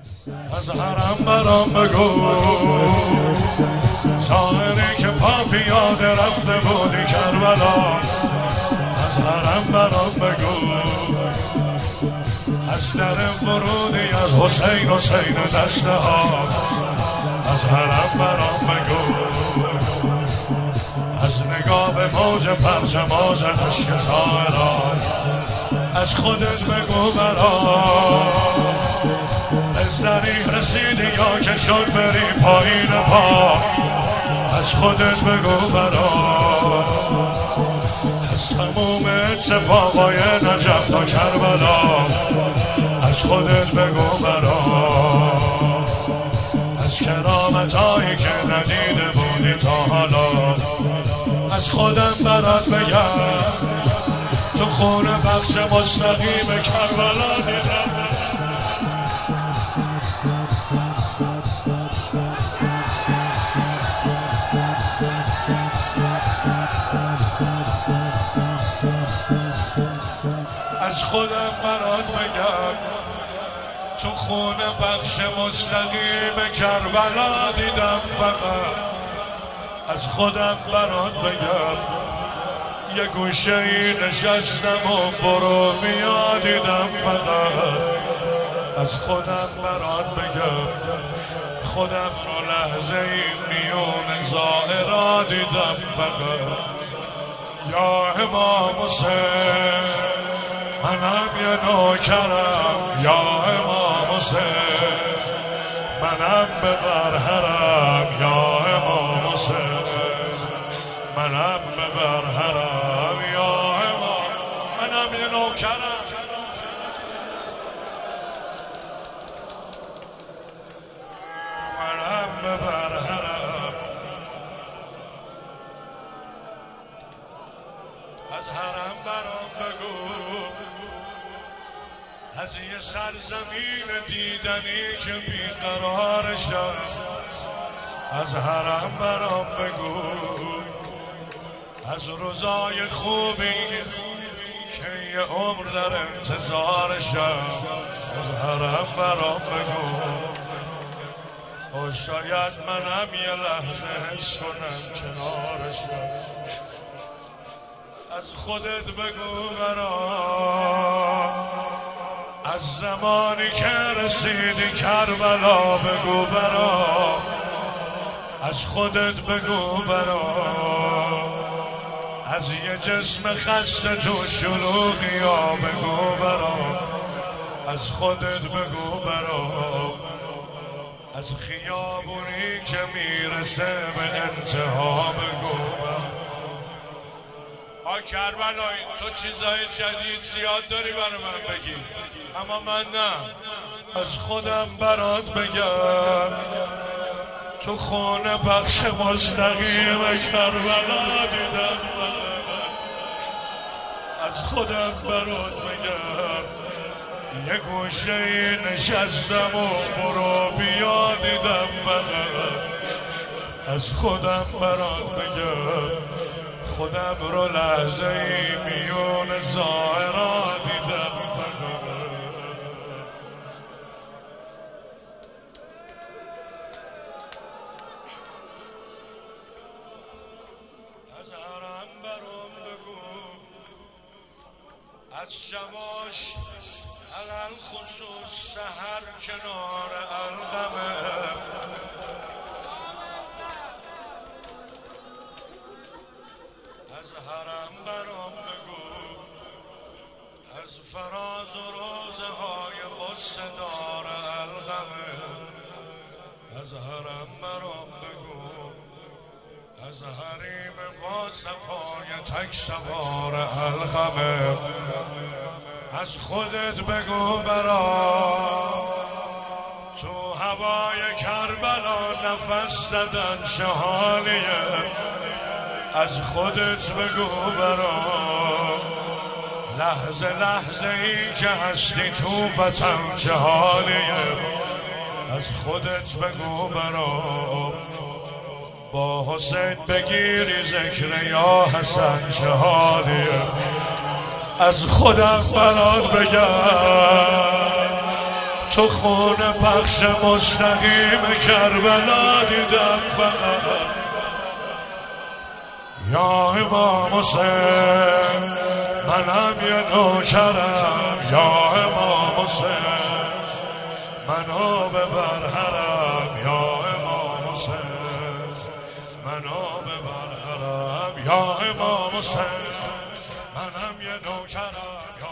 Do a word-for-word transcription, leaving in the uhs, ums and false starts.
از حرم برام بگو ساحری که پا پیاده رفته بودی کربلا. از حرم برام بگو از در ورودی از حسین حسین دسته ها. از حرم برام بگو از نگاه به موج پرچماز عشق زائران. از خودت بگو برام از زریح رسیدی یا که شد بری پایین پا. از خودت بگو برام از تموم اتفاقای نجف تا کربلا. از خودت بگو برام از کرامتایی که ندیده بودی تا حالا. از خودم برات بگم تو خون بخش مستقیم کربلا دیدم. از خودم برات بگم تو خون بخش مستقیم کربلا دیدم. فقط از خودم برات بگم یه گوشه ای نشستم و برو بیا دیدم. فقط از خودم برات بگم خودم رو لحظه ای میون زائرا دیدم. فقط یا امام حسین منم یه نوکرم. یا امام حسین منم ببر حرم. یا امام حسین منم ببر حرم. یا امام منم یه نوکرم. منم ببر حرم. از حرم برام بگو از یه سرزمین دیدنی که بیقرار شد. از حرم برام بگو از روزای خوبی که یه عمر در انتظار شد. از حرم برام بگو و شاید منم یه لحظه حس کنم کنارشم. از خودت بگو برام از زمانی که رسیدی کربلا بگو برام. از خودت بگو برام از یه جسم خسته تو شلوغی ها بگو برام. از خودت بگو برام از خیابونی که میرسه به انتها بگو برام. آ کربلایی تو چیزای جدید زیاد داری برای من بگی اما من نه. از خودم برات بگم تو خون بخش مستقیم کربلا دیدم. از خودم برات بگم یه گوشه ای نشستم و برو بیا دیدم. از خودم برات بگم خودم رو لحظه ای میون زائرا دیدم. از حرم برام بگو از شماش علل خصوص سحر کنار القمه. از حرم برام بگو از فراز و روزه های غصه دار القمه. از حرم برام بگو از حریم با صفای تک سوار القمه. از خودت بگو برام تو هوای کربلا نفس زدن چه حالیه. از خودت بگو برام لحظه لحظه ای که هستی تو وطن چه حالیه. از خودت بگو برام با حسین بگیری ذکر یا حسن چه حالیه. از خودم برات بگم تو خونه پخش مستقیم کربلا دیدم فقط یا امام حسین منم یه نوکرم یا امام حسین منو ببر حرم یا امام حسین منو ببر حرم یا امام حسین منم یه نوکرم